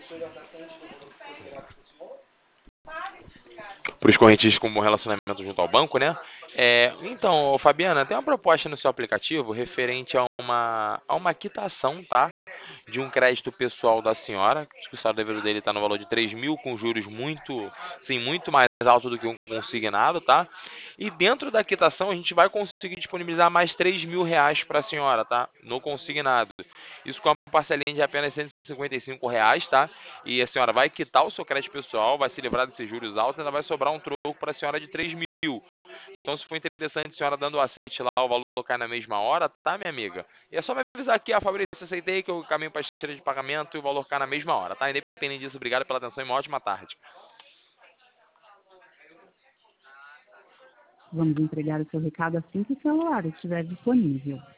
Para os correntistas com bom relacionamento junto ao banco, né? Então, ô, Fabiana, tem uma proposta no seu aplicativo referente a uma quitação, tá? De um crédito pessoal da senhora, que o saldo devedor dele está no valor de 3.000, com juros muito, sim, muito mais alto do que um consignado, tá? E dentro da quitação a gente vai conseguir disponibilizar mais R$ 3.000 para a senhora, tá? No consignado. Isso com uma parcelinha de apenas R$ 155, tá? E a senhora vai quitar o seu crédito pessoal, vai se livrar desses juros altos e ainda vai sobrar um troco para a senhora de 3.000. Então, se for interessante, a senhora dando o aceite lá, o valor cai na mesma hora, tá, minha amiga? E é só me avisar aqui, Fabrício, aceitei que eu caminho para a esteira de pagamento e o valor cai na mesma hora, tá? Independente disso, obrigado pela atenção e uma ótima tarde. Vamos entregar o seu recado assim que o celular estiver disponível.